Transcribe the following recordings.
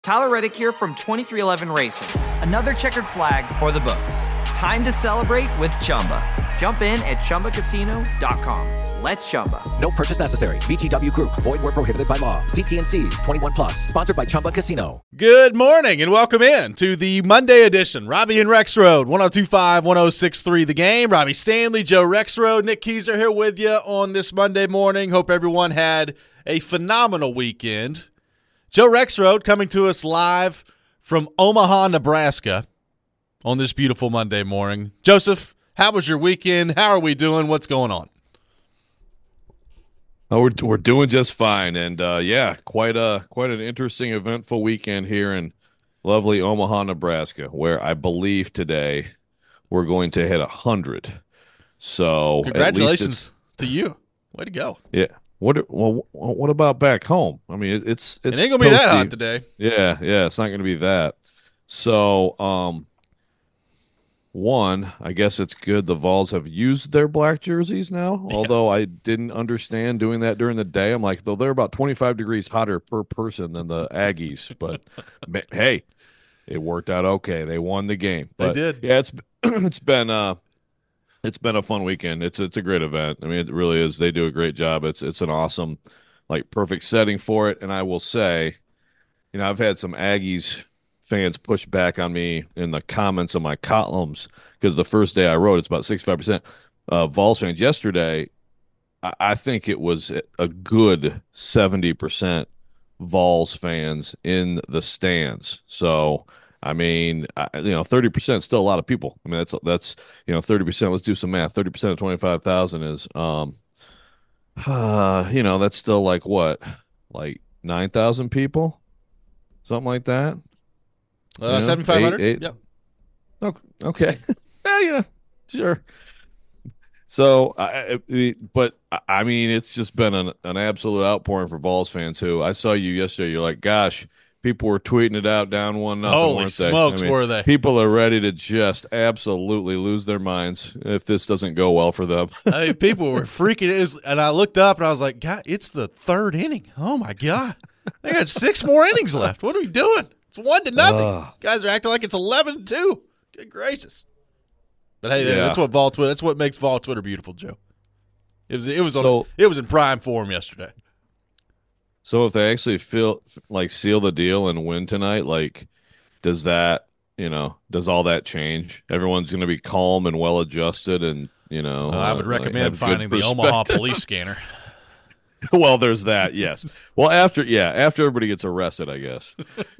Tyler Reddick here from 2311 Racing. Another checkered flag for the books. Time to celebrate with Chumba. Jump in at ChumbaCasino.com. Let's Chumba. No purchase necessary. VGW Group. Void where prohibited by law. See T&Cs. 21 plus. Sponsored by Chumba Casino. Good morning and welcome in to the Monday edition. Robbie and Rexroad, 102.5, 106.3 The Game. Robbie Stanley, Joe Rexroad, Nick Keyser here with you on this Monday morning. Hope everyone had a phenomenal weekend. Joe Rexroad coming to us live from Omaha, Nebraska on this beautiful Monday morning. Joseph, how was your weekend? How are we doing? What's going on? Oh, we're doing just fine, and quite an interesting, eventful weekend here in lovely Omaha, Nebraska, where I believe today we're going to hit 100. So congratulations to you! Way to go! Yeah. What about back home? I mean, it's it ain't gonna be that hot today. Yeah, it's not gonna be that. So, one, I guess it's good the Vols have used their black jerseys now, although I didn't understand doing that during the day. I'm like, though they're about 25 degrees hotter per person than the Aggies, but hey, it worked out okay. They won the game. But, they did. Yeah, it's been a fun weekend. It's a great event. I mean, it really is. They do a great job. It's an awesome, perfect setting for it. And I will say, I've had some Aggies fans push back on me in the comments of my columns because the first day I wrote, it's about 65% Vols fans. Yesterday, I think it was a good 70% Vols fans in the stands. So, I mean, 30% is still a lot of people. I mean, that's 30%. Let's do some math. 30% of 25,000 is, that's still like 9,000 people, something like that. 7,500. Yep. Okay. Yeah, sure. So, but I mean, it's just been an absolute outpouring for Vols fans who I saw you yesterday. You're like, gosh, people were tweeting it out down 1-0. Holy smokes, were they? People are ready to just absolutely lose their minds if this doesn't go well for them. I mean, people were freaking. And I looked up and I was like, God, it's the third inning. Oh my God, they got 6 more innings left. What are we doing? It's 1-0. Guys are acting like it's 11-2. Good gracious! But hey, that's what Vol Twitter. That's what makes Vol Twitter beautiful, Joe. It was in prime form yesterday. So if they actually seal the deal and win tonight, does that, does all that change? Everyone's going to be calm and well adjusted, and I would recommend finding the Omaha police scanner. Well, there's that, yes. Well, after everybody gets arrested, I guess,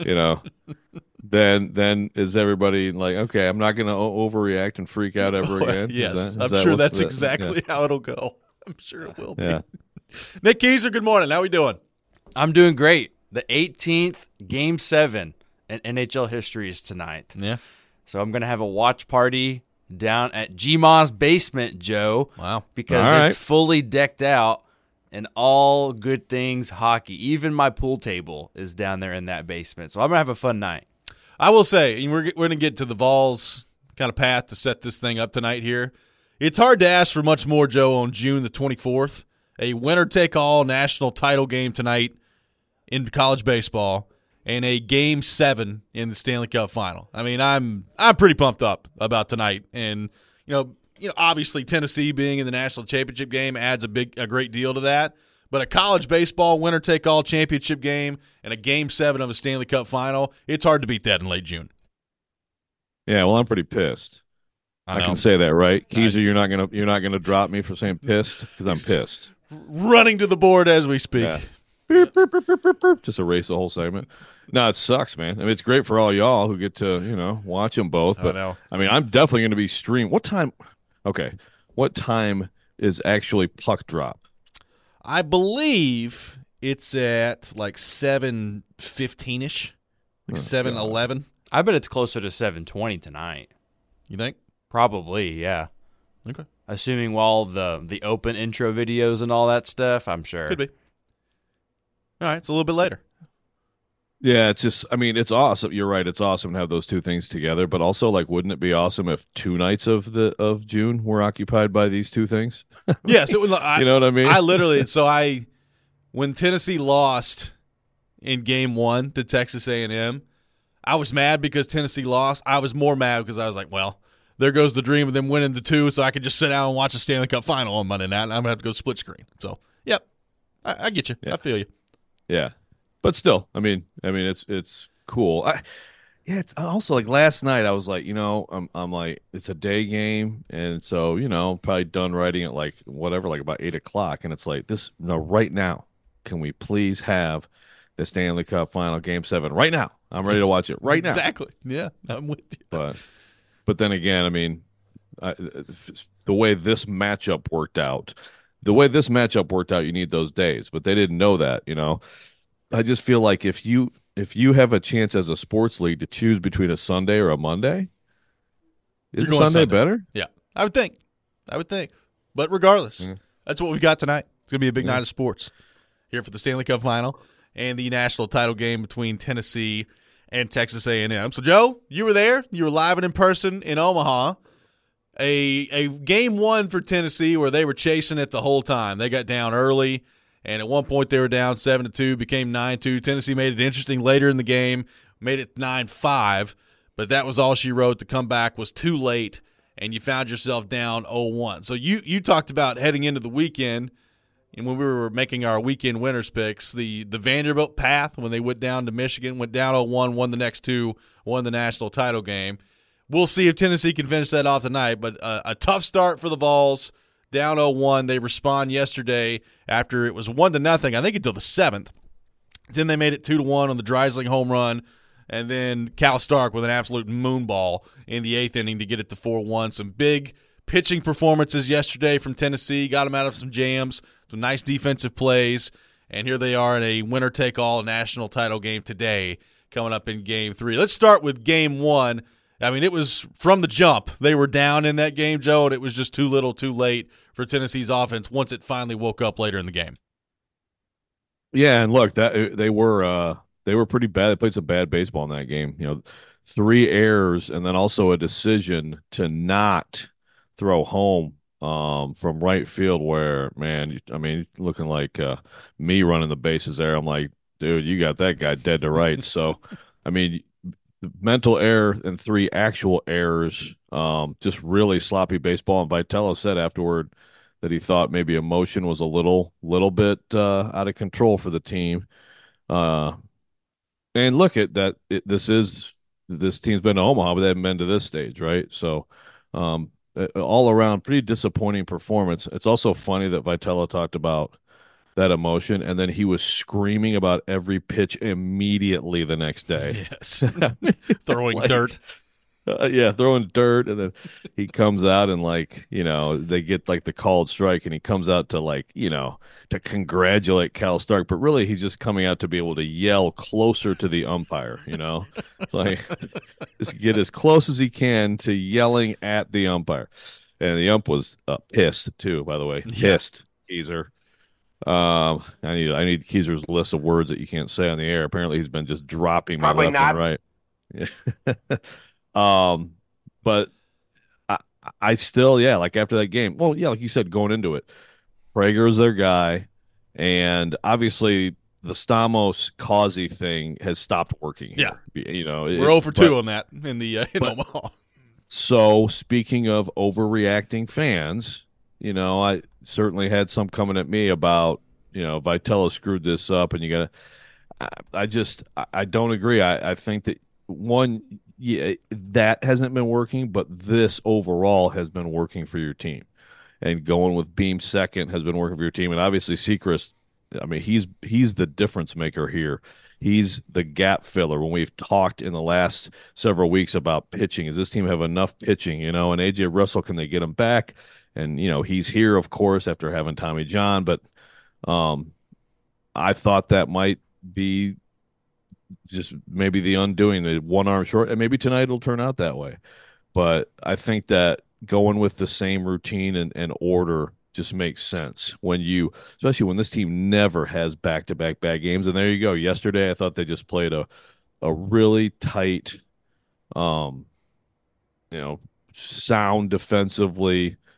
then is everybody like, okay, I'm not going to overreact and freak out ever again? Yes, I'm sure that's exactly how it'll go. I'm sure it will be. Yeah. Nick Keyser, good morning. How we doing? I'm doing great. The 18th Game 7 in NHL history is tonight. Yeah. So I'm going to have a watch party down at GMA's basement, Joe. Wow. Because it's fully decked out and all good things hockey. Even my pool table is down there in that basement. So I'm going to have a fun night. I will say, we're going to get to the Vols kind of path to set this thing up tonight here. It's hard to ask for much more, Joe, on June the 24th. A winner-take-all national title game tonight in college baseball and a Game 7 in the Stanley Cup Final. I mean, I'm pretty pumped up about tonight. And, obviously Tennessee being in the national championship game adds a great deal to that. But a college baseball winner-take-all championship game and a Game 7 of a Stanley Cup Final, it's hard to beat that in late June. Yeah, well, I'm pretty pissed. I can say that, right? Keyser, you're not gonna drop me for saying pissed because I'm pissed. Running to the board as we speak. Yeah. Just erase the whole segment. No, it sucks, man. I mean, it's great for all y'all who get to watch them both. But I mean, I'm definitely going to be streaming. What time? Okay, what time is actually puck drop? I believe it's at like 7:15ish, like 7:11. I bet it's closer to 7:20 tonight. You think? Probably, yeah. Okay. Assuming while the open intro videos and all that stuff, I'm sure. Could be. All right, it's a little bit later. Yeah, it's just, I mean, it's awesome. You're right. It's awesome to have those two things together. But also, wouldn't it be awesome if 2 nights of June were occupied by these two things? Yes, it was. You know what I mean? I literally. When Tennessee lost in game 1 to Texas A&M. I was mad because Tennessee lost. I was more mad because I was like, well, there goes the dream of them winning the 2, so I could just sit down and watch the Stanley Cup final on Monday night, and I'm going to have to go split screen. So, yep, I get you. Yeah. I feel you. Yeah, but still, I mean, it's cool. It's also like last night. I was like, I'm like, it's a day game, and so probably done writing at like whatever, like about 8 o'clock, and it's like this. No, right now, can we please have the Stanley Cup Final Game 7 right now? I'm ready to watch it right now. Exactly. Yeah, I'm with you. But then again, I mean, the way this matchup worked out, you need those days, but they didn't know that. I just feel like if you have a chance as a sports league to choose between a Sunday or a Monday, isn't Sunday better? Yeah, I would think. But regardless, that's what we've got tonight. It's going to be a big night of sports here for the Stanley Cup Final and the national title game between Tennessee and Texas A&M. So, Joe, you were there. You were live and in person in Omaha. A game 1 for Tennessee where they were chasing it the whole time. They got down early, and at one point they were down 7-2, became 9-2. Tennessee made it interesting later in the game, made it 9-5, but that was all she wrote. The comeback was too late, and you found yourself down 0-1. So you talked about heading into the weekend, and when we were making our weekend winners picks, the Vanderbilt path when they went down to Michigan, went down 0-1, won the next 2, won the national title game. We'll see if Tennessee can finish that off tonight, but a tough start for the Vols, down 0-1. They respond yesterday after it was 1-0, I think until the 7th. Then they made it 2-1 on the Dreisling home run, and then Cal Stark with an absolute moonball in the 8th inning to get it to 4-1. Some big pitching performances yesterday from Tennessee, got them out of some jams, some nice defensive plays, and here they are in a winner-take-all national title game today coming up in Game 3. Let's start with Game 1. I mean, it was from the jump. They were down in that game, Joe, and it was just too little too late for Tennessee's offense once it finally woke up later in the game. Yeah, and look, that they were pretty bad. They played some bad baseball in that game. 3 errors and then also a decision to not throw home from right field where, man, I mean, looking like me running the bases there. I'm like, dude, you got that guy dead to rights. So, I mean, mental error and 3 actual errors, just really sloppy baseball. And Vitello said afterward that he thought maybe emotion was a little bit out of control for the team. And look at that. This team's been to Omaha, but they haven't been to this stage, right? So, all around, pretty disappointing performance. It's also funny that Vitello talked about that emotion, and then he was screaming about every pitch immediately the next day. Yes, throwing dirt. Throwing dirt, and then he comes out and they get like the called strike, and he comes out to to congratulate Cal Stark, but really he's just coming out to be able to yell closer to the umpire. It's like just get as close as he can to yelling at the umpire, and the ump was pissed too. By the way, pissed, Keezer. I need Keezer's list of words that you can't say on the air. Apparently, he's been just dropping me left and right. Yeah. But I still, like after that game, well, yeah, like you said, going into it, Prager is their guy, and obviously the Stamos Causey thing has stopped working here. Yeah, we're 0 for 2 on that in Omaha. So speaking of overreacting fans, I certainly had some coming at me about, Vitello screwed this up, and you got to. I don't agree. I think that that hasn't been working, but this overall has been working for your team, and going with Beam second has been working for your team, and obviously Sechrist. I mean, he's the difference maker here. He's the gap filler. When we've talked in the last several weeks about pitching, does this team have enough pitching? And AJ Russell, can they get him back? And he's here, of course, after having Tommy John. But I thought that might be just maybe the undoing, the one arm short, and maybe tonight it'll turn out that way. But I think that going with the same routine and order just makes sense especially when this team never has back-to-back bad games. And there you go. Yesterday, I thought they just played a really tight, sound defensively,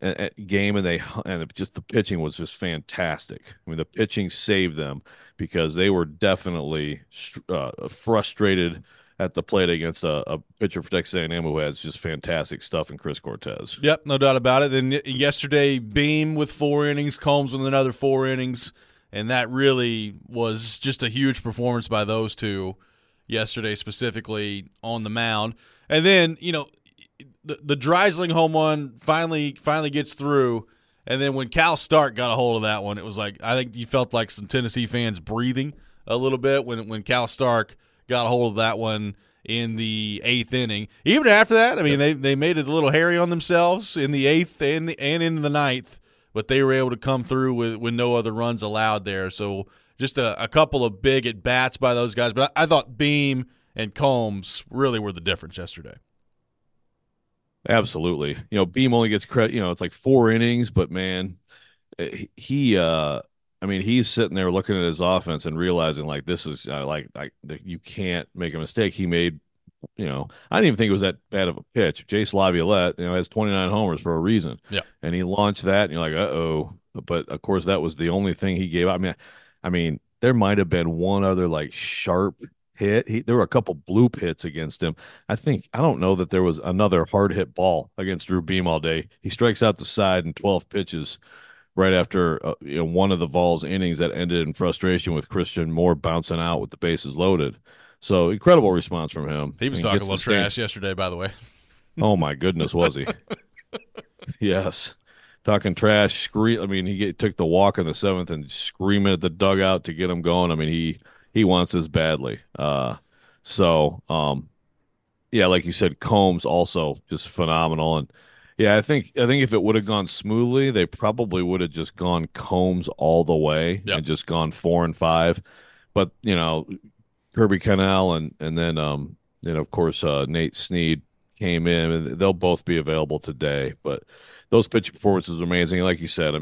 game, and just the pitching was just fantastic. I mean, the pitching saved them because they were definitely frustrated at the plate against a pitcher for Texas A&M who has just fantastic stuff in Chris Cortez. Yep, no doubt about it. Then yesterday, Beam with 4 innings, Combs with another 4 innings, and that really was just a huge performance by those two yesterday, specifically on the mound. And then, the Dreisling home run finally gets through, and then when Cal Stark got a hold of that one, it was like, I think you felt like some Tennessee fans breathing a little bit when Cal Stark got a hold of that one in the 8th inning. Even after that, I mean, they made it a little hairy on themselves in the 8th and into the 9th, but they were able to come through with no other runs allowed there. So just a couple of big at-bats by those guys. But I thought Beam and Combs really were the difference yesterday. Absolutely. Beam only gets credit, it's like 4 innings, but man, he's sitting there looking at his offense and realizing like this is you can't make a mistake. He made, I didn't even think it was that bad of a pitch. Jace Laviolette, has 29 homers for a reason. Yeah. And he launched that and you're like, uh-oh. But of course that was the only thing he gave up. I mean, there might have been one other like sharp hit. There were a couple bloop hits against him. I don't know that there was another hard hit ball against Drew Beam all day. He strikes out the side in 12 pitches right after one of the Vols innings that ended in frustration with Christian Moore bouncing out with the bases loaded. So incredible response from him. He was talking a little trash yesterday, by the way. Oh my goodness, was he? Yes. Talking trash, he took the walk in the 7th and screaming at the dugout to get him going. I mean, he wants this badly. Like you said, Combs also just phenomenal. And yeah, I think if it would have gone smoothly, they probably would have just gone Combs all the way and just gone 4 and 5. But, Kirby Connell and then of course Nate Snead came in, and they'll both be available today. But those pitching performances are amazing. Like you said,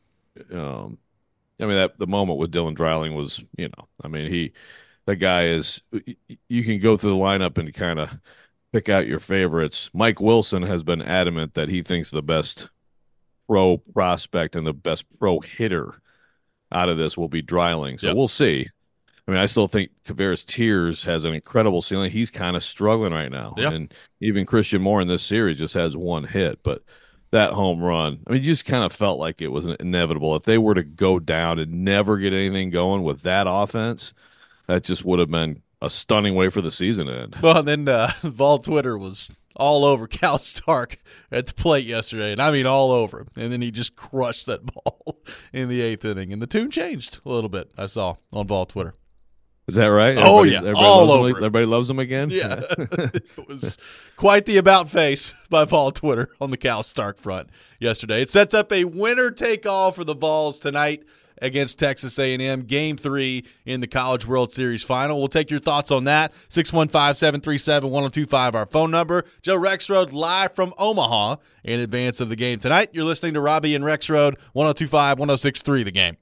that the moment with Dylan Dreiling was, the guy is, you can go through the lineup and kind of pick out your favorites. Mike Wilson has been adamant that he thinks the best pro prospect and the best pro hitter out of this will be Dreiling. So we'll see. I still think Kavares Tears has an incredible ceiling. He's kind of struggling right now. Yep. And even Christian Moore in this series just has 1 hit. But that home run, you just kind of felt like it was inevitable. If they were to go down and never get anything going with that offense, that just would have been a stunning way for the season to end. Well, and then Vol Twitter was all over Cal Stark at the plate yesterday, and all over him. And then he just crushed that ball in the 8th inning. And the tune changed a little bit, I saw on Vol Twitter. Is that right? Everybody all over. Everybody loves him again? Yeah. It was quite the about face by Vol Twitter on the Cal Stark front yesterday. It sets up a winner-take-all for the Vols tonight against Texas A&M, Game 3 in the College World Series Final. We'll take your thoughts on that. 615-737-1025, our phone number. Joe Rexrode live from Omaha in advance of the game tonight. You're listening to Robbie and Rexrode, 1025-1063 The Game.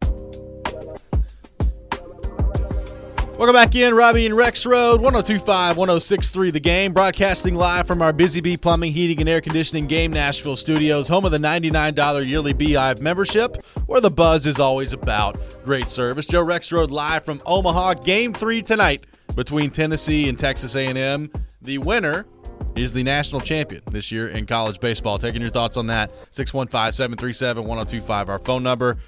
Welcome back in, Robbie and Rexrode, 1025-1063 The Game, broadcasting live from our Busy Bee Plumbing, Heating, and Air Conditioning Game Nashville studios, home of the $99 yearly Beehive membership, where the buzz is always about great service. Joe Rexrode live from Omaha, Game 3 tonight between Tennessee and Texas A&M. The winner is the national champion this year in college baseball. Taking your thoughts on that, 615-737-1025, our phone number,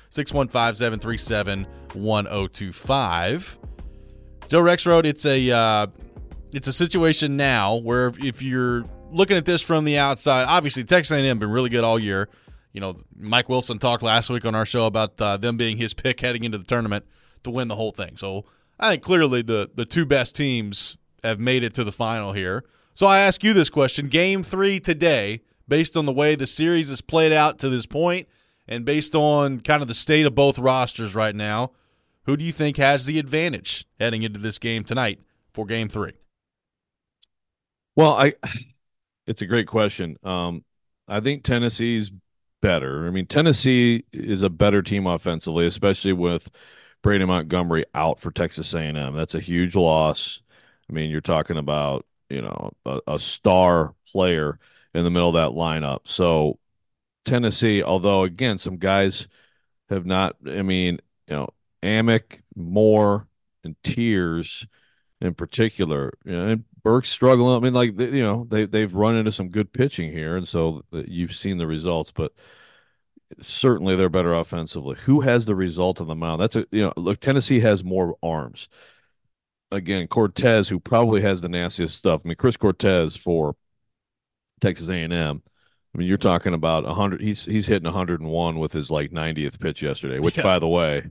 615-737-1025. Joe Rexrode, it's a situation now where if you're looking at this from the outside, obviously Texas A&M been really good all year. Mike Wilson talked last week on our show about them being his pick heading into the tournament to win the whole thing. So I think clearly the two best teams have made it to the final here. So I ask you this question, Game 3 today, based on the way the series has played out to this point and based on kind of the state of both rosters right now, who do you think has the advantage heading into this game tonight for Game 3? Well, it's a great question. I think Tennessee's better. Tennessee is a better team offensively, especially with Brady Montgomery out for Texas A&M. That's a huge loss. You're talking about, a star player in the middle of that lineup. So Tennessee, although again, some guys have not. I mean, Amick, Moore, and Tiers in particular, and Burke's struggling. I mean, like they've run into some good pitching here, and so you've seen the results, but certainly they're better offensively. Who has the result on the mound? That's look, Tennessee has more arms. Again, Cortez, who probably has the nastiest stuff. I mean, Chris Cortez for Texas A&M. I mean, you're talking about 100. He's hitting 101 with his like 90th pitch yesterday, which by the way,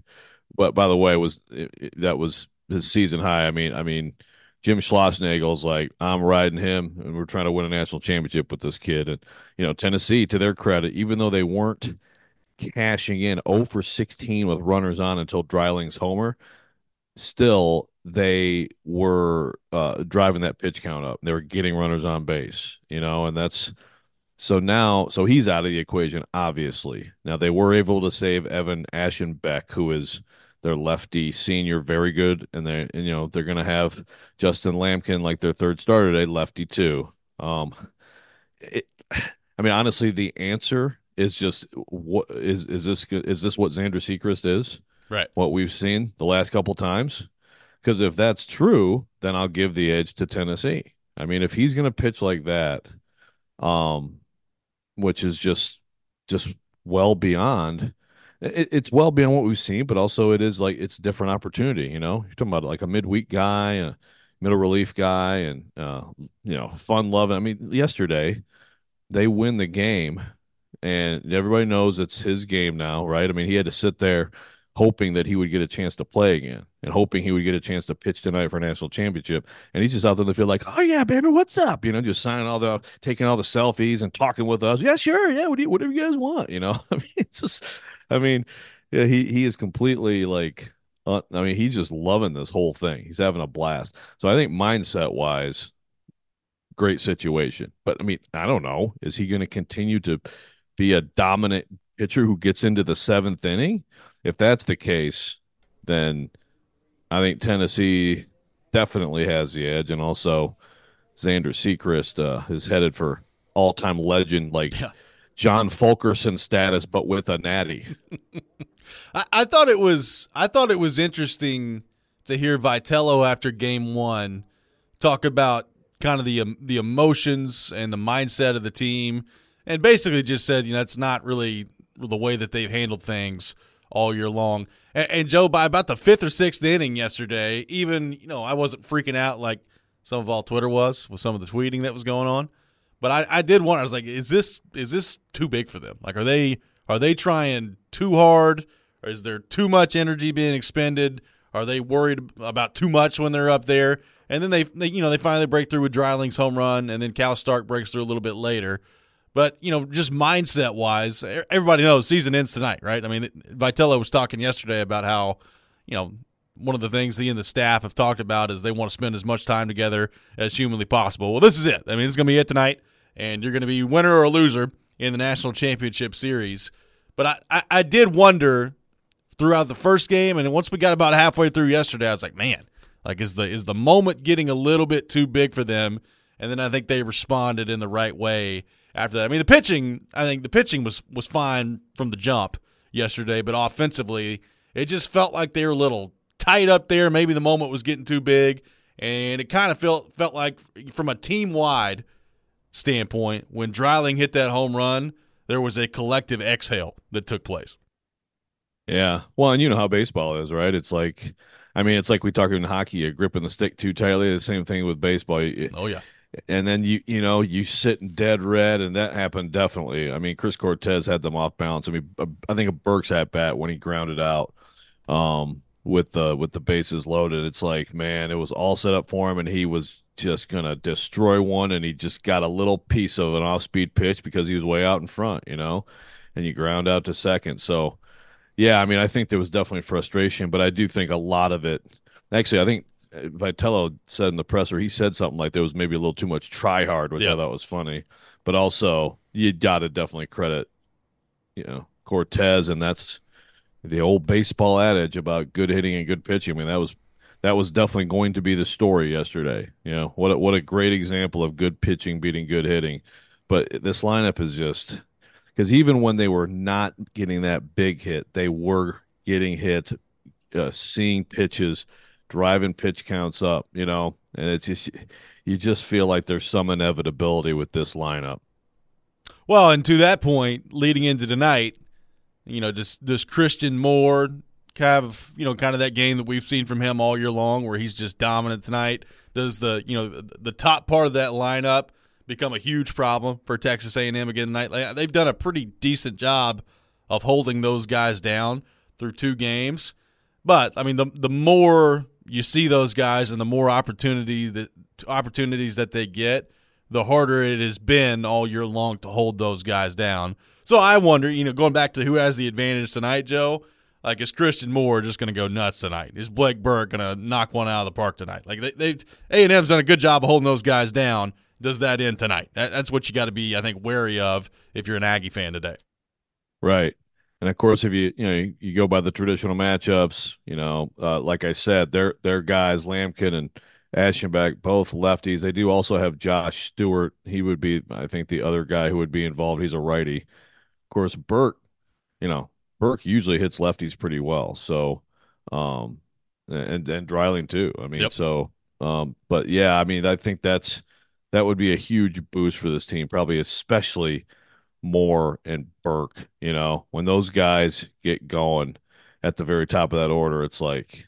that was his season high. I mean, Jim Schlossnagel's like, I'm riding him, and we're trying to win a national championship with this kid. And Tennessee, to their credit, even though they weren't cashing in 0 for 16 with runners on until Dryling's homer, still they were driving that pitch count up. They were getting runners on base, and that's so he's out of the equation, obviously. Now they were able to save Evan Aschenbeck, who is their lefty senior, very good, and they're going to have Justin Lampkin like their third starter today, lefty too. I mean, honestly, the answer is just what is this what Xander Sechrist is? Right. What we've seen the last couple times? Because if that's true, then I'll give the edge to Tennessee. I mean, if he's going to pitch like that, which is just well beyond, it's well beyond what we've seen, but also it is like it's a different opportunity. You're talking about like a midweek guy, a middle relief guy, and fun loving. I mean, yesterday they win the game, and everybody knows it's his game now, right? I mean, he had to sit there hoping that he would get a chance to play again and hoping he would get a chance to pitch tonight for a national championship. And he's just out there in the field like, oh, yeah, baby, what's up? Just taking all the selfies and talking with us. Yeah, sure. Yeah, whatever you guys want, I mean, it's just, yeah, he is completely like, he's just loving this whole thing. He's having a blast. So I think mindset-wise, great situation. But, I mean, I don't know. Is he going to continue to be a dominant pitcher who gets into the seventh inning? If that's the case, then I think Tennessee definitely has the edge. And also, Xander Sechrist is headed for all-time legend, like John Fulkerson status, but with a natty. I thought it was interesting to hear Vitello after Game 1 talk about kind of the emotions and the mindset of the team, and basically just said, it's not really the way that they've handled things all year long. And Joe, by about the 5th or 6th inning yesterday, even, I wasn't freaking out like some of all Twitter was with some of the tweeting that was going on. But I did wonder, I was like, is this too big for them? Like, are they trying too hard? Or is there too much energy being expended? Are they worried about too much when they're up there? And then they finally break through with Dryling's home run, and then Cal Stark breaks through a little bit later. But, just mindset-wise, everybody knows season ends tonight, right? I mean, Vitello was talking yesterday about how, one of the things he and the staff have talked about is they want to spend as much time together as humanly possible. Well, this is it. I mean, it's going to be it tonight, and you're going to be winner or loser in the National Championship Series. But I did wonder throughout the first game, and once we got about halfway through yesterday, I was like, man, like is the moment getting a little bit too big for them? And then I think they responded in the right way after that. I mean, I think the pitching was fine from the jump yesterday, but offensively, it just felt like they were a little tight up there. Maybe the moment was getting too big, and it kind of felt like from a team-wide standpoint, when Dreiling hit that home run, there was a collective exhale that took place. Yeah. Well, and you know how baseball is, right? It's like we talk in hockey, you're gripping the stick too tightly. The same thing with baseball. Oh, yeah. And then you sit in dead red, and that happened definitely. I mean, Chris Cortez had them off balance. I mean, I think of Burke's at bat when he grounded out with the bases loaded. It's like, man, it was all set up for him, and he was just gonna destroy one, and he just got a little piece of an off-speed pitch because he was way out in front, and you ground out to second. So, yeah, I mean, I think there was definitely frustration, but I do think a lot of it. Actually, I think Vitello said in the presser, he said something like there was maybe a little too much try hard, which I thought was funny. But also, you got to definitely credit, Cortez, and that's the old baseball adage about good hitting and good pitching. I mean, that was definitely going to be the story yesterday. What a great example of good pitching beating good hitting. But this lineup is just because even when they were not getting that big hit, they were getting hits, seeing pitches, driving pitch counts up, and it's just you just feel like there's some inevitability with this lineup. Well, and to that point, leading into tonight, does Christian Moore kind of that game that we've seen from him all year long, where he's just dominant tonight? Does the top part of that lineup become a huge problem for Texas A&M again tonight? They've done a pretty decent job of holding those guys down through 2 games, but I mean, the more you see those guys and the more opportunities that they get, the harder it has been all year long to hold those guys down. So I wonder, going back to who has the advantage tonight, Joe, like, is Christian Moore just going to go nuts tonight? Is Blake Burke going to knock one out of the park tonight? Like, A&M's done a good job of holding those guys down. Does that end tonight? That's what you got to be, I think, wary of if you're an Aggie fan today. Right. And of course, if you go by the traditional matchups, like I said, they're guys, Lampkin and Aschenbeck, both lefties. They do also have Josh Stewart. He would be, I think, the other guy who would be involved. He's a righty. Of course, Burke usually hits lefties pretty well. So, and Dreiling too. I mean, yep. So, but yeah, I mean, I think that would be a huge boost for this team, probably especially Moore and Burke. When those guys get going at the very top of that order, it's like,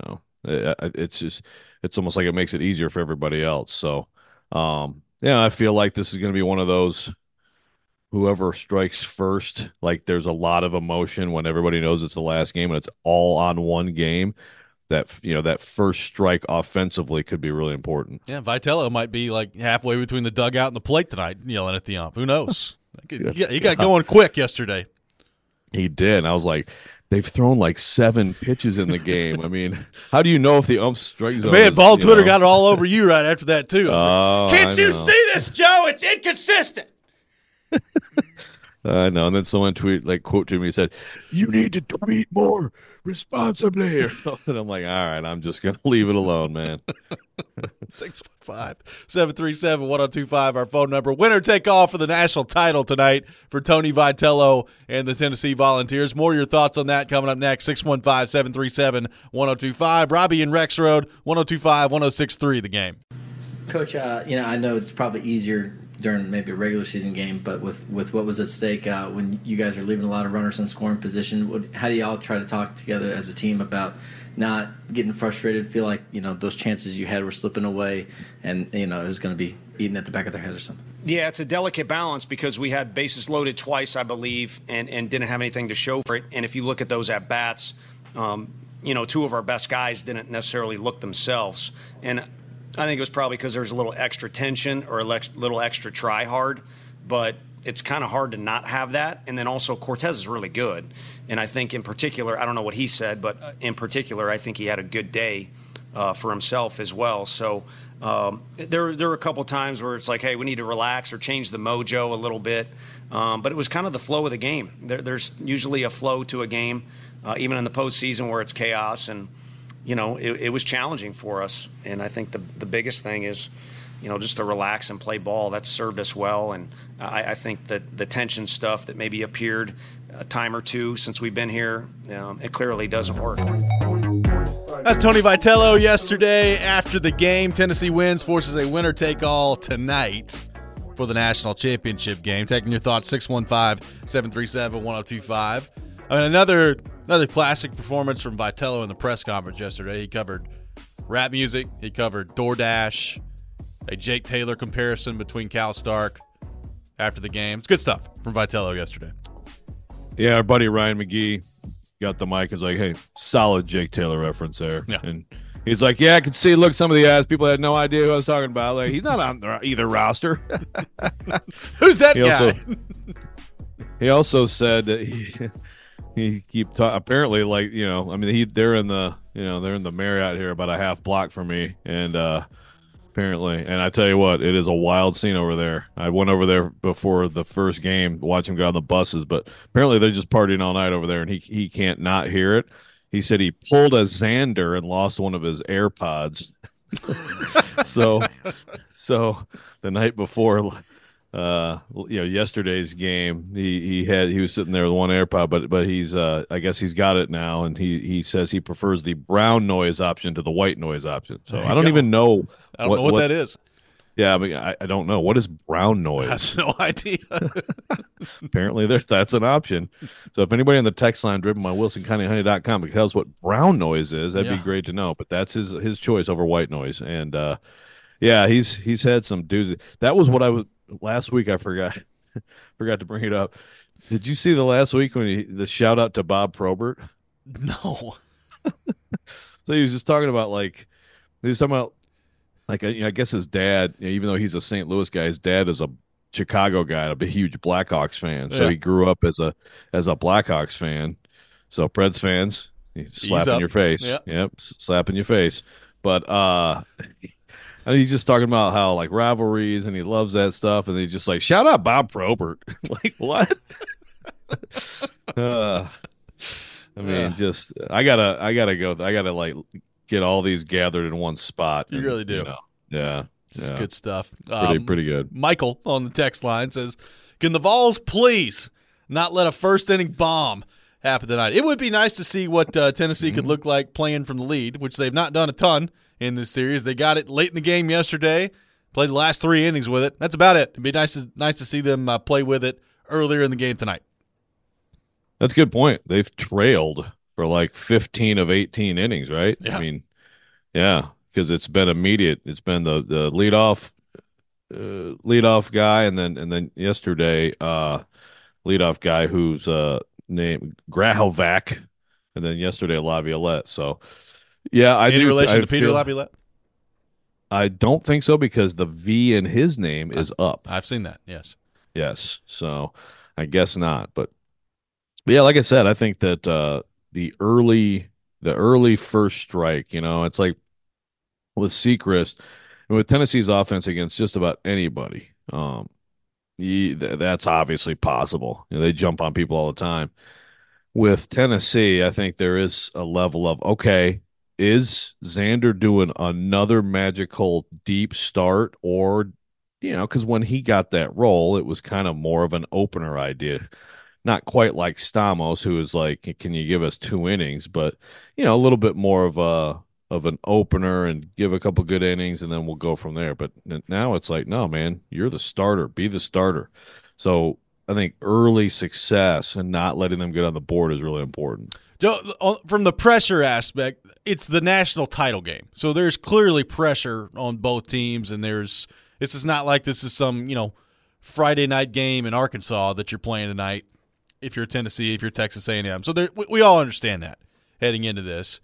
it's almost like it makes it easier for everybody else. So, I feel like this is going to be one of those, whoever strikes first, like, there's a lot of emotion when everybody knows it's the last game and it's all on one game. That first strike offensively could be really important. Yeah, Vitello might be like halfway between the dugout and the plate tonight, yelling at the ump. Who knows? He got going quick yesterday. He did. And I was like, they've thrown like 7 pitches in the game. I mean, how do you know if the ump's strike zone? Man, Ball Twitter got it all over you right after that too. Can't you see this, Joe? It's inconsistent. I know. And then someone quote to me, said, "You need to tweet more responsibly." And I'm like, all right, I'm just going to leave it alone, man. 615-737-1025, our phone number. Winner take all for the national title tonight for Tony Vitello and the Tennessee Volunteers. More of your thoughts on that coming up next. 615-737-1025. Robbie and Rex Road, 1025-1063, the game. Coach, I know it's probably easier during maybe a regular season game, but with what was at stake, when you guys are leaving a lot of runners in scoring position, how do y'all try to talk together as a team about not getting frustrated, feel like those chances you had were slipping away, and it was going to be eating at the back of their head or something? Yeah, it's a delicate balance because we had bases loaded twice, I believe, and didn't have anything to show for it. And if you look at those at bats, 2 of our best guys didn't necessarily look themselves, and I think it was probably because there was a little extra tension or a little extra try hard, but it's kind of hard to not have that. And then also Cortez is really good. And I think in particular, I don't know what he said, but in particular, I think he had a good day for himself as well. So there were a couple times where it's like, hey, we need to relax or change the mojo a little bit. But it was kind of the flow of the game. There's usually a flow to a game, even in the postseason where it's chaos. And it was challenging for us. And I think the biggest thing is, just to relax and play ball. That's served us well. And I think that the tension stuff that maybe appeared a time or two since we've been here, it clearly doesn't work. That's Tony Vitello yesterday after the game. Tennessee wins, forces a winner-take-all tonight for the national championship game. Taking your thoughts, 615-737-1025. Another classic performance from Vitello in the press conference yesterday. He covered rap music. He covered DoorDash, a Jake Taylor comparison between Cal Stark after the game. It's good stuff from Vitello yesterday. Yeah, our buddy Ryan McGee got the mic and was like, hey, solid Jake Taylor reference there. Yeah. And he's like, yeah, I can see, look, some of the ads, people had no idea who I was talking about. Like, he's not on either roster. Who's that guy? He also said that he keep talking. Apparently, like, they're in the Marriott here about a half block from me, and apparently, and I tell you what, it is a wild scene over there. I went over there before the first game, watch him go on the buses, but apparently they're just partying all night over there, and he can't not hear it. He said he pulled a Xander and lost one of his AirPods. so the night before, yesterday's game, he was sitting there with one AirPod, but he's I guess he's got it now, and he says he prefers the brown noise option to the white noise option. So I don't even know I don't know what that is. Yeah, I mean, I don't know. What is brown I noise? have no idea. Apparently that's an option. So if anybody on the text line driven by WilsonCountyHoney.com can tell us what brown noise is, that'd be great to know. But that's his choice over white noise. And yeah, he's had some doozy. That was what I was last week. I forgot to bring it up. Did you see the last week when the shout out to Bob Probert? No. So he was just talking about I guess his dad, even though he's a St. Louis guy, his dad is a Chicago guy, a huge Blackhawks fan. So he grew up as a Blackhawks fan. So Preds fans, slap in your face. Yep, slap in your face. But and he's just talking about how like rivalries and he loves that stuff, and he's just like, shout out Bob Probert. Like what? I mean, just I gotta go. I gotta like get all these gathered in one spot. You really do. Yeah. Just good stuff. Pretty good. Michael on the text line says, can the Vols please not let a first inning bomb happen tonight? It would be nice to see what Tennessee could look like playing from the lead, which they've not done a ton in this series. They got it late in the game yesterday, played the last 3 innings with it. That's about it. It'd be nice to see them play with it earlier in the game tonight. That's a good point. They've trailed for like 15 of 18 innings, right? Yeah. I mean, yeah, because it's been immediate. It's been the leadoff guy, and then yesterday leadoff guy who's named Grahovac, and then yesterday Laviolette. So yeah, Any relation to Peter Laviolette? I don't think so because the V in his name is up. I've seen that. Yes. So I guess not, but yeah, like I said, I think that the early first strike, it's like with Sechrist and with Tennessee's offense against just about anybody, that's obviously possible. They jump on people all the time. With Tennessee, I think there is a level of, okay, is Xander doing another magical deep start, or because when he got that role, it was kind of more of an opener idea. Not quite like Stamos, who is like, can you give us 2 innings? But, a little bit more of an opener and give a couple good innings, and then we'll go from there. But now it's like, no, man, you're the starter. Be the starter. So I think early success and not letting them get on the board is really important. Joe, from the pressure aspect, it's the national title game. So there's clearly pressure on both teams, and this is not like this is some, Friday night game in Arkansas that you're playing tonight. If you're Tennessee, if you're Texas A&M. So we all understand that heading into this.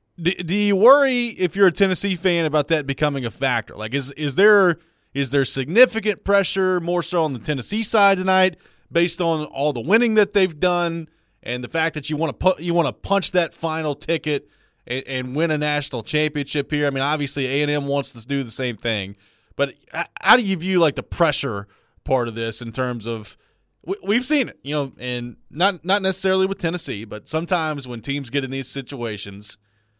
Do you worry if you're a Tennessee fan about that becoming a factor? Like, is there significant pressure more so on the Tennessee side tonight based on all the winning that they've done and the fact that you want to punch that final ticket and win a national championship here? I mean, obviously A&M wants to do the same thing, but how do you view like the pressure part of this in terms of we've seen it, and not necessarily with Tennessee, but sometimes when teams get in these situations,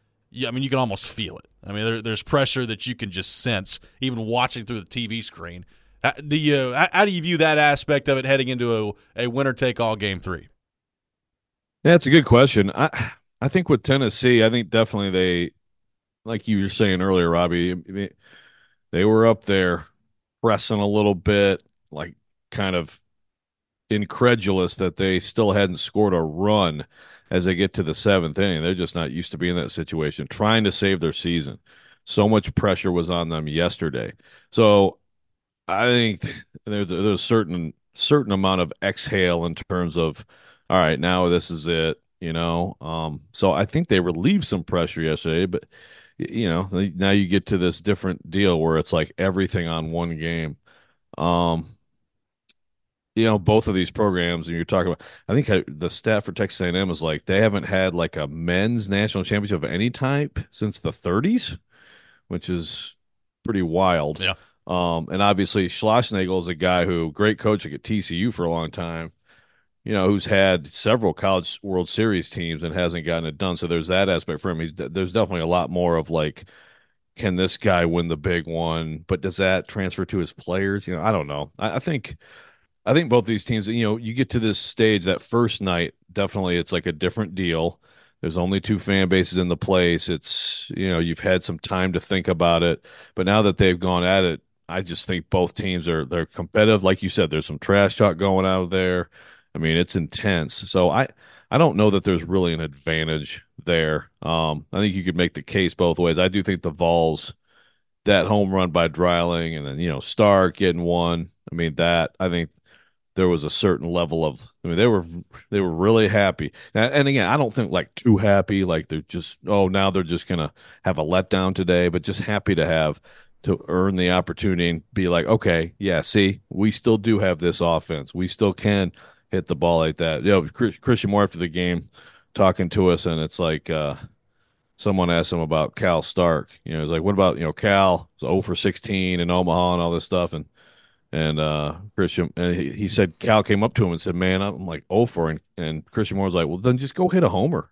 I mean, you can almost feel it. I mean, there's pressure that you can just sense, even watching through the TV screen. How do you view that aspect of it heading into a winner-take-all Game 3? Yeah, it's a good question. I think with Tennessee, I think definitely they, like you were saying earlier, Robbie, they were up there pressing a little bit, like kind of incredulous that they still hadn't scored a run as they get to the 7th inning. They're just not used to being in that situation, trying to save their season. So much pressure was on them yesterday. So I think there's a certain amount of exhale in terms of, all right, now this is it, So I think they relieved some pressure yesterday, but now you get to this different deal where it's like everything on one game. Both of these programs, and you're talking about, I think the stat for Texas A&M is like they haven't had like a men's national championship of any type since the 30s, which is pretty wild. Yeah. And obviously Schlossnagle is a guy who, great coach at TCU for a long time, who's had several College World Series teams and hasn't gotten it done. So there's that aspect for him. There's definitely a lot more of like can this guy win the big one? But does that transfer to his players? I don't know. I think both these teams, you get to this stage, that first night, definitely it's like a different deal. There's only two fan bases in the place. It's, you've had some time to think about it. But now that they've gone at it, I just think both teams they're competitive. Like you said, there's some trash talk going out there. I mean, it's intense. So I don't know that there's really an advantage there. I think you could make the case both ways. I do think the Vols, that home run by Dreiling and then, Stark getting one. I mean, I think there was a certain level of, they were really happy. And again, I don't think like too happy, like they're just, now they're just going to have a letdown today, but just happy to earn the opportunity and be like, okay, yeah, see, we still do have this offense. We still can hit the ball like that. Christian Moore after the game talking to us, and it's like someone asked him about Cal Stark. It's like, what about, Cal was 0 for 16 in Omaha and all this stuff, and Christian, and he said Cal came up to him and said, "Man, I'm like 0 for," and Christian Moore was like, "Well, then just go hit a homer."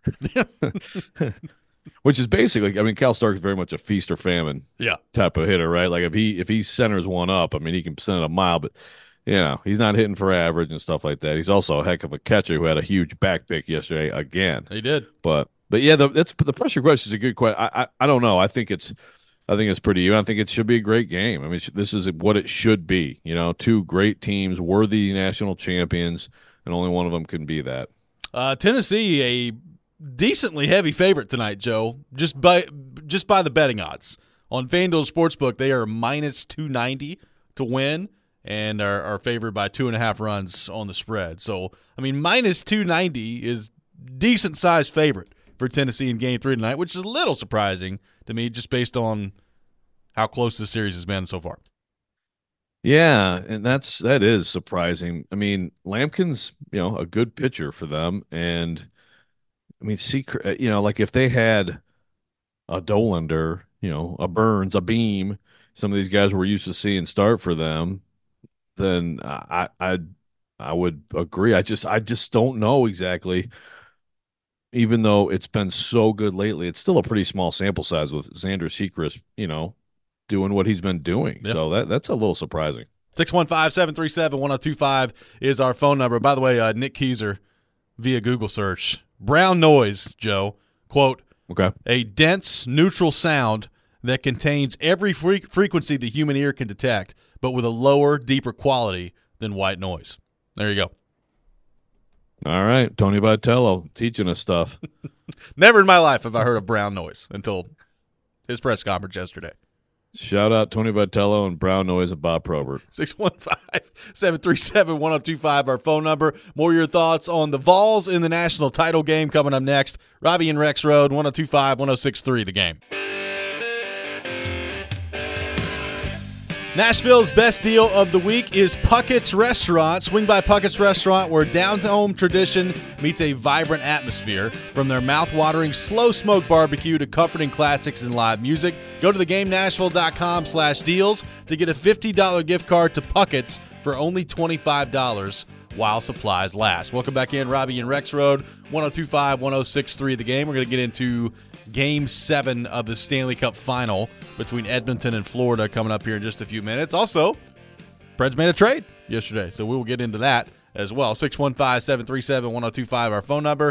Which is basically, I mean, Cal Stark is very much a feast or famine type of hitter, right? Like if he centers one up, I mean, he can send it a mile, but he's not hitting for average and stuff like that. He's also a heck of a catcher who had a huge back pick yesterday again. He did, but yeah, the pressure question is a good question. I don't know. I think it's pretty even. I think it should be a great game. I mean, this is what it should be. Two great teams, worthy national champions, and only one of them can be that. Tennessee, a decently heavy favorite tonight, Joe. Just by the betting odds on FanDuel Sportsbook, they are minus 290 to win and are favored by 2.5 runs on the spread. So, I mean, minus 290 is decent sized favorite for Tennessee in Game 3 tonight, which is a little surprising to me, just based on how close this series has been so far. Yeah, and that is surprising. I mean, Lampkin's, a good pitcher for them, and I mean, like if they had a Dolander, a Burns, a Beam, some of these guys we're used to seeing start for them, then I would agree. I just don't know exactly. Even though it's been so good lately, it's still a pretty small sample size with Xander Sechrist, doing what he's been doing. Yep. So that's a little surprising. 615-737-1025 is our phone number. By the way, Nick Keyser, via Google search, brown noise, Joe, quote, okay, a dense, neutral sound that contains every frequency the human ear can detect, but with a lower, deeper quality than white noise. There you go. All right, Tony Vitello teaching us stuff. Never in my life have I heard of brown noise until his press conference yesterday. Shout out Tony Vitello and brown noise and Bob Probert. 615-737-1025, our phone number. More of your thoughts on the Vols in the national title game coming up next. Robbie and Rex Road, 1025-1063, The Game. Nashville's best deal of the week is Puckett's Restaurant. Swing by Puckett's Restaurant, where down-home tradition meets a vibrant atmosphere. From their mouth-watering slow-smoke barbecue to comforting classics and live music, go to theGameNashville.com/deals to get a $50 gift card to Puckett's for only $25 while supplies last. Welcome back in, Robbie and Rex Road, 1025-1063, The Game. We're going to get into Game 7 of the Stanley Cup Final between Edmonton and Florida coming up here in just a few minutes. Also, Preds made a trade yesterday, so we will get into that as well. 615-737-1025, our phone number,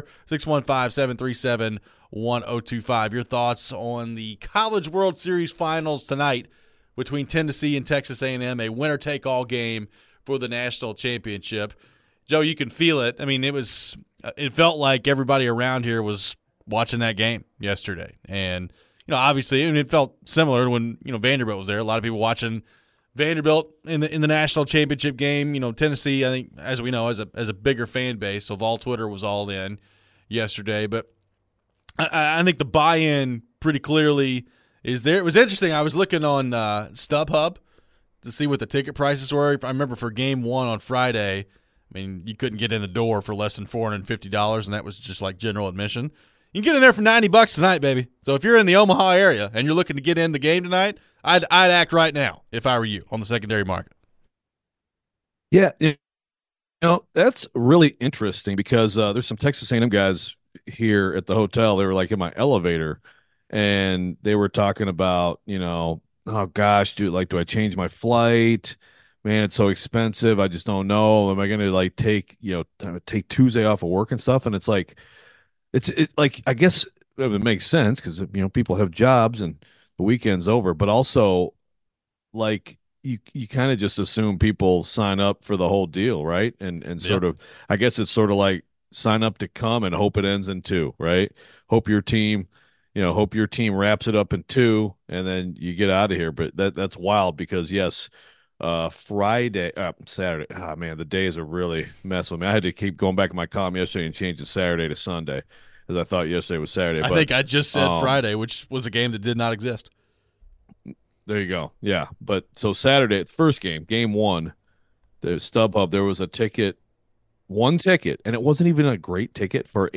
615-737-1025. Your thoughts on the College World Series Finals tonight between Tennessee and Texas A&M, a winner-take-all game for the national championship. Joe, you can feel it. I mean, it felt like everybody around here was watching that game yesterday. And, obviously, and it felt similar to when, Vanderbilt was there. A lot of people watching Vanderbilt in the national championship game. Tennessee, I think, as we know, as a bigger fan base. So Vol Twitter was all in yesterday. But I think the buy-in pretty clearly is there. It was interesting. I was looking on StubHub to see what the ticket prices were. I remember for Game 1 on Friday, I mean, you couldn't get in the door for less than $450, and that was just like general admission. You can get in there for $90 tonight, baby. So if you're in the Omaha area and you're looking to get in the game tonight, I'd act right now if I were you on the secondary market. Yeah, that's really interesting because there's some Texas A&M guys here at the hotel. They were like in my elevator, and they were talking about, oh gosh, dude, like, do I change my flight? Man, it's so expensive. I just don't know. Am I going to like take Tuesday off of work and stuff? And it's like, it's like, I guess it makes sense because, people have jobs and the weekend's over, but also like you kind of just assume people sign up for the whole deal, right? And sort of, I guess it's sort of like sign up to come and hope it ends in two, right? Hope your team, hope your team wraps it up in two, and then you get out of here. But that's wild because yes, Saturday. Oh man, the days are really messing with me. I had to keep going back in my column yesterday and change it Saturday to Sunday because I thought yesterday was Saturday. I think I just said Friday, which was a game that did not exist. There you go. Yeah. But so Saturday, the first game one, the StubHub, there was a ticket, one ticket, and it wasn't even a great ticket for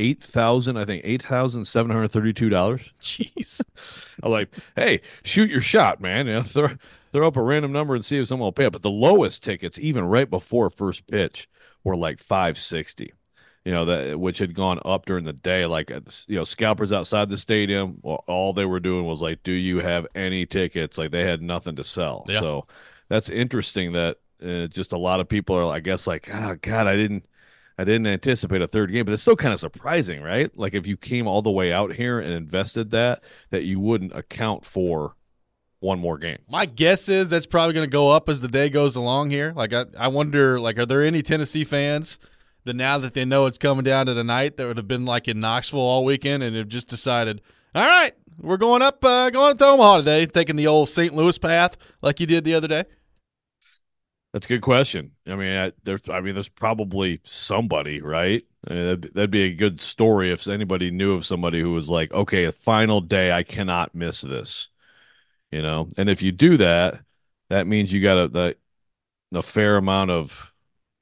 $8,732. Jeez. I'm like, hey, shoot your shot, man. Throw up a random number and see if someone will pay it. But the lowest tickets, even right before first pitch, were like $560. Which had gone up during the day. Like, scalpers outside the stadium, well, all they were doing was like, do you have any tickets? Like, they had nothing to sell. Yeah. So that's interesting that just a lot of people are, I guess, like, oh God, I didn't anticipate a third game, but it's still kind of surprising, right? Like, if you came all the way out here and invested that you wouldn't account for one more game. My guess is that's probably going to go up as the day goes along here. Like, I wonder, like, are there any Tennessee fans that now that they know it's coming down to the night that would have been like in Knoxville all weekend and have just decided, all right, we're going up to Omaha today, taking the old St. Louis path like you did the other day? That's a good question. I mean, there's probably somebody, right? I mean, that'd be a good story if anybody knew of somebody who was like, okay, a final day, I cannot miss this, And if you do that, that means you got a fair amount of,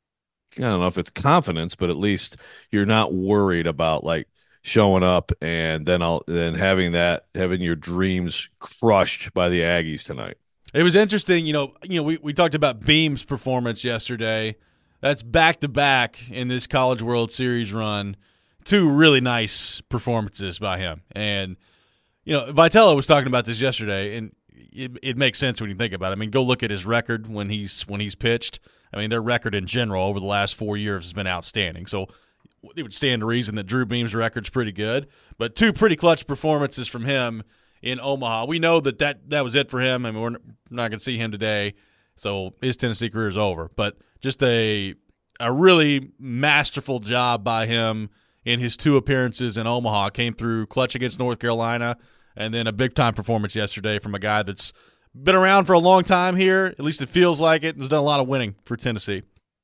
I don't know if it's confidence, but at least you're not worried about like showing up and then having your dreams crushed by the Aggies tonight. It was interesting, we talked about Beam's performance yesterday. That's back-to-back in this College World Series run. Two really nice performances by him. And, Vitello was talking about this yesterday, and it makes sense when you think about it. I mean, go look at his record when he's pitched. I mean, their record in general over the last 4 years has been outstanding. So it would stand to reason that Drew Beam's record's pretty good. But two pretty clutch performances from him in Omaha. We know that was it for him. I mean, we're not going to see him today, so his Tennessee career is over. But just a really masterful job by him in his two appearances in Omaha. Came through clutch against North Carolina, and then a big-time performance yesterday from a guy that's been around for a long time here. At least it feels like it. Has done a lot of winning for Tennessee.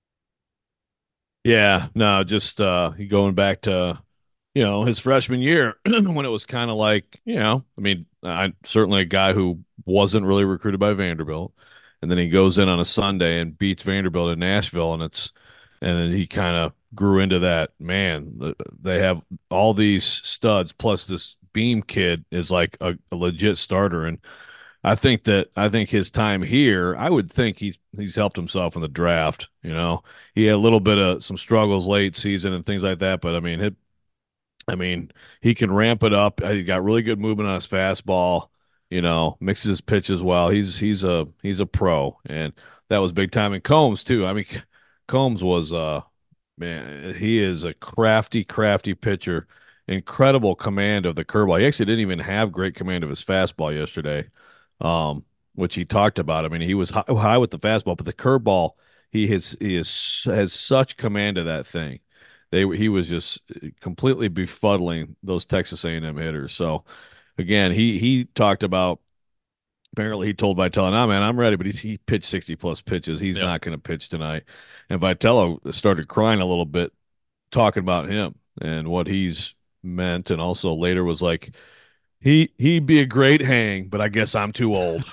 Yeah, no, just going back to, his freshman year when it was kind of like, I mean, I'm certainly a guy who wasn't really recruited by Vanderbilt. And then he goes in on a Sunday and beats Vanderbilt in Nashville. And then he kind of grew into that, man, they have all these studs plus this Beam kid is like a legit starter. And I think his time here, I would think he's helped himself in the draft. He had a little bit of some struggles late season and things like that, but I mean, he can ramp it up. He's got really good movement on his fastball. Mixes his pitches well. He's a pro, and that was big time. And Combs too. I mean, Combs was man, he is a crafty pitcher. Incredible command of the curveball. He actually didn't even have great command of his fastball yesterday. Which he talked about. I mean, he was high with the fastball, but the curveball, he has such command of that thing. He was just completely befuddling those Texas A&M hitters. So, again, he talked about. Apparently, he told Vitello, "No, man, I'm ready," but he pitched 60-plus pitches. He's not going to pitch tonight. And Vitello started crying a little bit, talking about him and what he's meant, and also later was like, He'd be a great hang, but I guess I'm too old.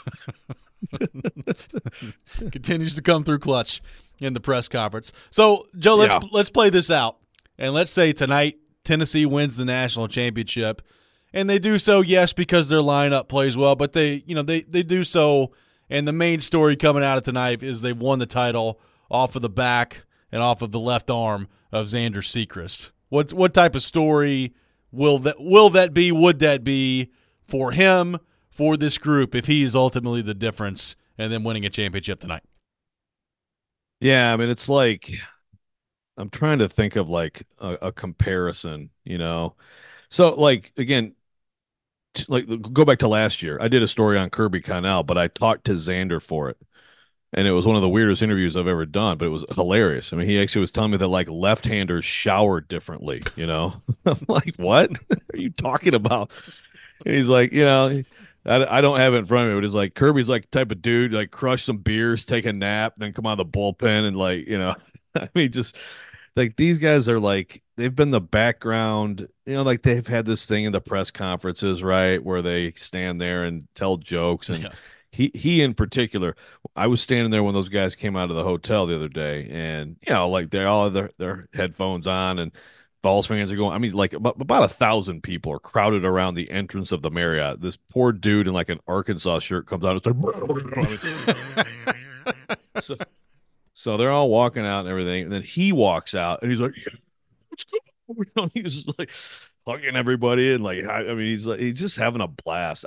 Continues to come through clutch in the press conference. So, Joe, let's play this out. And let's say tonight Tennessee wins the national championship. And they do so, yes, because their lineup plays well, but they do so, and the main story coming out of tonight is they've won the title off of the back and off of the left arm of Xander Sechrist. What type of story would that be for him, for this group, if he is ultimately the difference and then winning a championship tonight? Yeah, I mean, it's like I'm trying to think of like a comparison, you know. So like again, like go back to last year. I did a story on Kirby Connell, but I talked to Xander for it. And it was one of the weirdest interviews I've ever done, but it was hilarious. I mean, he actually was telling me that like left-handers shower differently, you know. I'm like, what are you talking about? And he's like, you know, I don't have it in front of me, but it's like Kirby's like the type of dude like crush some beers, take a nap, then come out of the bullpen and like, you know, I mean, just like these guys are like they've been the background, you know, like they've had this thing in the press conferences, right, where they stand there and tell jokes and. Yeah. He in particular, I was standing there when those guys came out of the hotel the other day, and you know, like they all have their headphones on, and Vols fans are going. I mean, like about 1,000 people are crowded around the entrance of the Marriott. This poor dude in like an Arkansas shirt comes out and starts. So they're all walking out and everything, and then he walks out, and he's like, "What's going on?" He's like hugging everybody, and like I mean, he's just having a blast.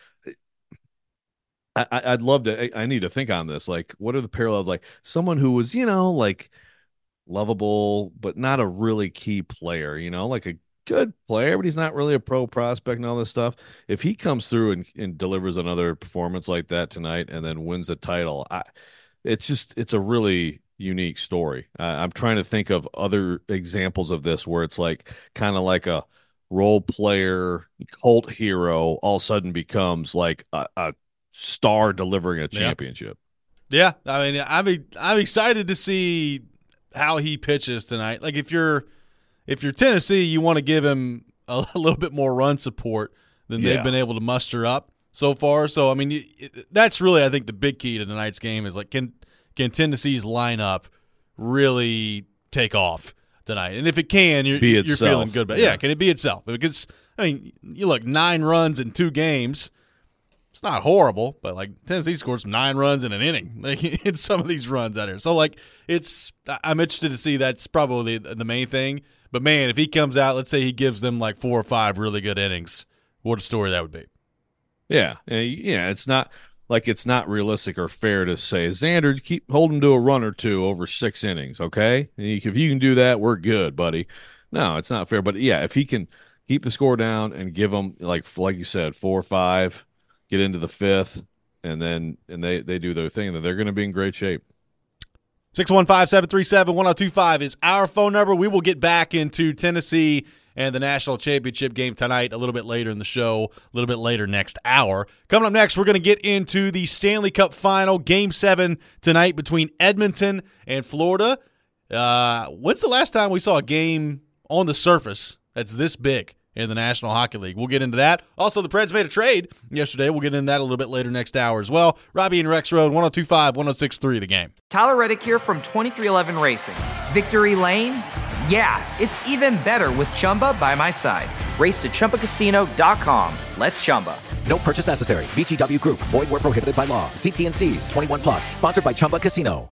I'd love to. I need to think on this. Like, what are the parallels? Like, someone who was, you know, like lovable, but not a really key player. You know, like a good player, but he's not really a pro prospect and all this stuff. If he comes through and delivers another performance like that tonight, and then wins a title, it's a really unique story. I'm trying to think of other examples of this where it's like kind of like a role player cult hero all of a sudden becomes like a star delivering a championship. Yeah, I mean, I'm excited to see how he pitches tonight. Like if you're Tennessee, you want to give him a little bit more run support than they've been able to muster up so far. So I mean, that's really I think the big key to tonight's game is like can Tennessee's lineup really take off tonight? And if it can, you're feeling good about it. Yeah, can it be itself? Because I mean, you look 9 runs in 2 games. It's not horrible, but like Tennessee scored some 9 runs in an inning. Like it's some of these runs out here. So like I'm interested to see. That's probably the main thing. But man, if he comes out, let's say he gives them like 4 or 5 really good innings, what a story that would be. Yeah, it's not realistic or fair to say Xander keep holding to a run or 2 over 6 innings. Okay, if you can do that, we're good, buddy. No, it's not fair. But yeah, if he can keep the score down and give them like you said 4 or 5. Get into the 5th, and they do their thing, and they're going to be in great shape. 615-737-1025 is our phone number. We will get back into Tennessee and the national championship game tonight a little bit later in the show, a little bit later next hour. Coming up next, we're going to get into the Stanley Cup Final, Game 7 tonight between Edmonton and Florida. When's the last time we saw a game on the surface that's this big in the National Hockey League? We'll get into that. Also, the Preds made a trade yesterday. We'll get into that a little bit later next hour as well. Robbie and Rex Road, 102.5, 106.3 The Game. Tyler Reddick here from 2311 Racing. Victory Lane? Yeah, it's even better with Chumba by my side. Race to ChumbaCasino.com. Let's Chumba. No purchase necessary. VGW Group. Void where prohibited by law. See T&Cs. 21+. Sponsored by Chumba Casino.